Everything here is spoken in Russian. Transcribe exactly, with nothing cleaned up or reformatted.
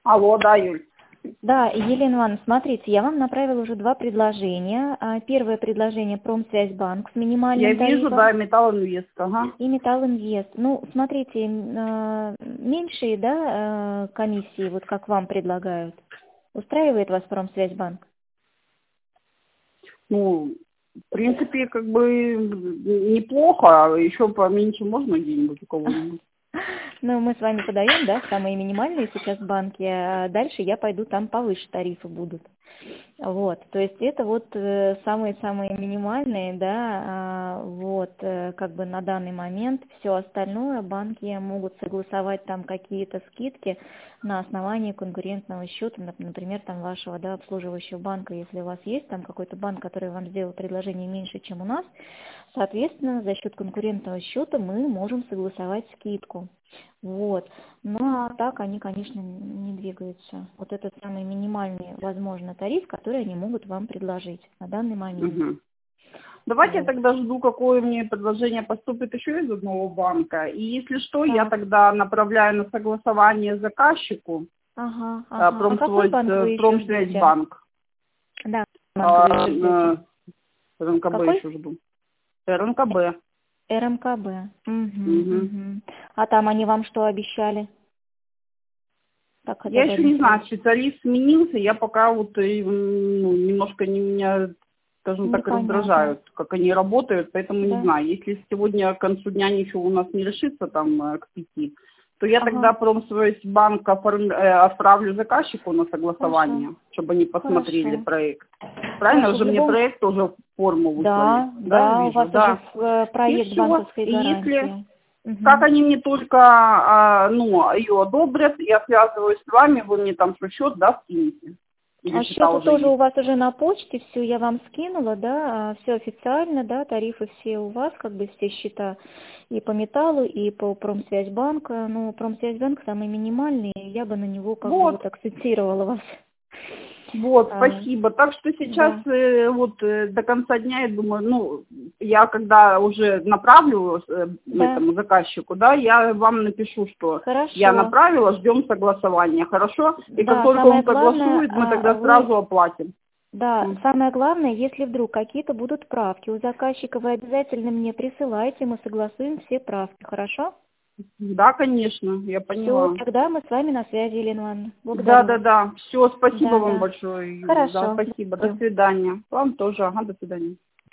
Алло, да, Юль. Да, Елена Ивановна, смотрите, я вам направила уже два предложения. А, Первое предложение Промсвязьбанк с минимальным Я вижу, тарифом да, Металлинвест, ага. и Металлинвест. Ну, смотрите, м, а, меньшие, да, а, комиссии, вот как вам предлагают. Устраивает вас Промсвязьбанк? Ну, в принципе, как бы неплохо, а еще поменьше можно где-нибудь у кого-нибудь. Ну, мы с вами подаем, да, самые минимальные сейчас банки, а дальше я пойду, там повыше тарифы будут. Вот, то есть это вот э, самые-самые минимальные, да, а, вот, э, как бы на данный момент. Все остальное банки могут согласовать там какие-то скидки на основании конкурентного счета, нап- например, там вашего, да, обслуживающего банка. Если у вас есть там какой-то банк, который вам сделал предложение меньше, чем у нас, соответственно, за счет конкурентного счета мы можем согласовать скидку. Вот. Ну а так они, конечно, не двигаются. Вот это самый минимальный возможный тариф, который они могут вам предложить на данный момент. Угу. Давайте я Вот. тогда жду, какое мне предложение поступит еще из одного банка. И если что, я Так. тогда направляю на согласование заказчику Ага, а, ага. А какой Промсвязь- банк э, вы еще ждете? Промсвязьбанк. Да, банк вы А, еще ждете. э, РНКБ Какой? еще жду. РНКБ. РМКБ. Угу, Угу. угу. А там они вам что обещали? Так, Я это еще не знаю, тариф. специалист сменился, я пока вот э, ну, немножко не меня, скажем так, Непонятно. раздражают, как они работают, поэтому не Да? знаю. Если сегодня к концу дня ничего у нас не решится там э, к пяти, то я тогда Ага. Промсвязьбанк оформ- э, отправлю заказчику на Хорошо. согласование, чтобы они посмотрели Хорошо. проект. Правильно Хорошо. В уже мне любом проект уже в форму выслали, Да, да, да, у вижу, вас уже да. э, И проект все. банковской И если гарантии. как Мгм. они мне только, а, ну, ее одобрят, я связываюсь с вами, вы мне там свой счет, да, скинете? Или А счета счета уже тоже у есть? вас уже на почте, все я вам скинула, да, все официально, да, тарифы все у вас, как бы все счета и по металлу, и по Промсвязьбанку. Ну, Промсвязьбанк самый минимальный, я бы на него как бы Вот, вот акцентировала вас. вот, А, спасибо. Так что сейчас да, э, вот э, до конца дня, я думаю, ну, я когда уже направлю э, да, этому заказчику, да, я вам напишу, что я хорошо. направила, ждем согласования, хорошо? И как Да, только самое он главное, согласует, мы а, тогда вы сразу оплатим. Да, М. самое главное, если вдруг какие-то будут правки у заказчика, вы обязательно мне присылайте, мы согласуем все правки, хорошо? Да, конечно, я Все, поняла. тогда мы с вами на связи, Елена Ивановна. Да, Благодарю да, вас. да. Все, спасибо Да, вам да. большое, Юля. Да, Хорошо. спасибо. До Благодарю. свидания. Вам тоже. Ага, до свидания.